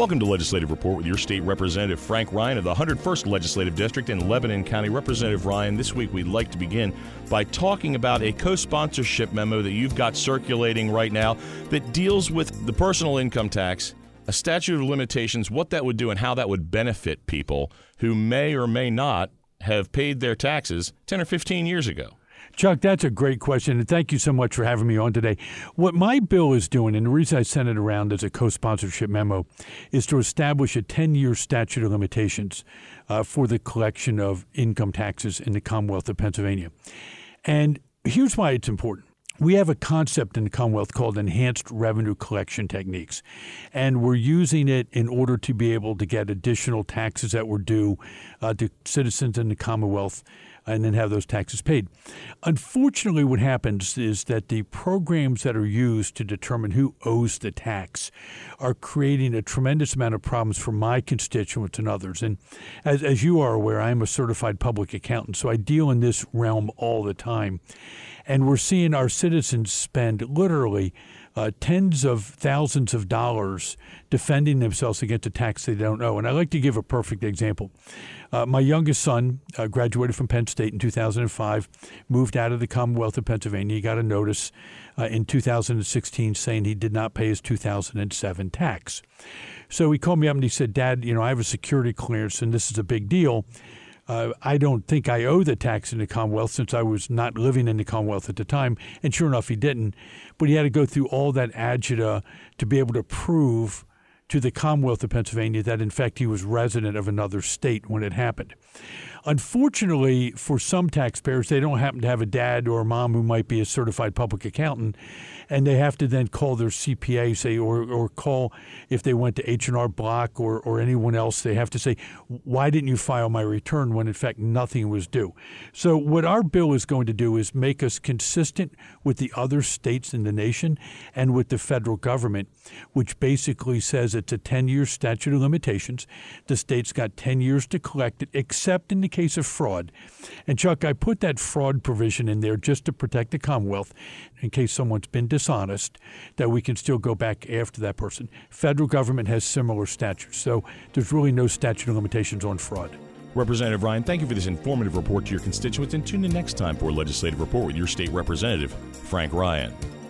Welcome to Legislative Report with your state representative, Frank Ryan of the 101st Legislative District in Lebanon County. Representative Ryan, this week we'd like to begin by talking about a co-sponsorship memo that you've got circulating right now that deals with the personal income tax, a statute of limitations, what that would do and how that would benefit people who may or may not have paid their taxes 10 or 15 years ago. Chuck, that's a great question, and thank you so much for having me on today. What my bill is doing, and the reason I sent it around as a co-sponsorship memo, is to establish a 10-year statute of limitations for the collection of income taxes in the Commonwealth of Pennsylvania. And here's why it's important. We have a concept in the Commonwealth called enhanced revenue collection techniques, and we're using it in order to be able to get additional taxes that were due to citizens in the Commonwealth and then have those taxes paid. Unfortunately, what happens is that the programs that are used to determine who owes the tax are creating a tremendous amount of problems for my constituents and others. And as you are aware, I am a certified public accountant, so I deal in this realm all the time. And we're seeing our citizens spend literally tens of thousands of dollars defending themselves against a tax they don't owe. And I'd like to give a perfect example. My youngest son graduated from Penn State in 2005, moved out of the Commonwealth of Pennsylvania. He got a notice in 2016 saying he did not pay his 2007 tax. So he called me up and he said, "Dad, I have a security clearance and this is a big deal. I don't think I owe the tax in the Commonwealth since I was not living in the Commonwealth at the time." And sure enough, he didn't. But he had to go through all that agita to be able to prove to the Commonwealth of Pennsylvania that, in fact, he was resident of another state when it happened. Unfortunately, for some taxpayers, they don't happen to have a dad or a mom who might be a certified public accountant, and they have to then call their CPA, say, or call if they went to H&R Block or anyone else. They have to say, "Why didn't you file my return?" when, in fact, nothing was due. So what our bill is going to do is make us consistent with the other states in the nation and with the federal government, which basically says it's a 10-year statute of limitations. The state's got 10 years to collect it, except in the case of fraud. And Chuck, I put that fraud provision in there just to protect the Commonwealth in case someone's been dishonest, that we can still go back after that person. Federal government has similar statutes, so there's really no statute of limitations on fraud. Representative Ryan, thank you for this informative report to your constituents, and tune in next time for a Legislative Report with your state representative, Frank Ryan.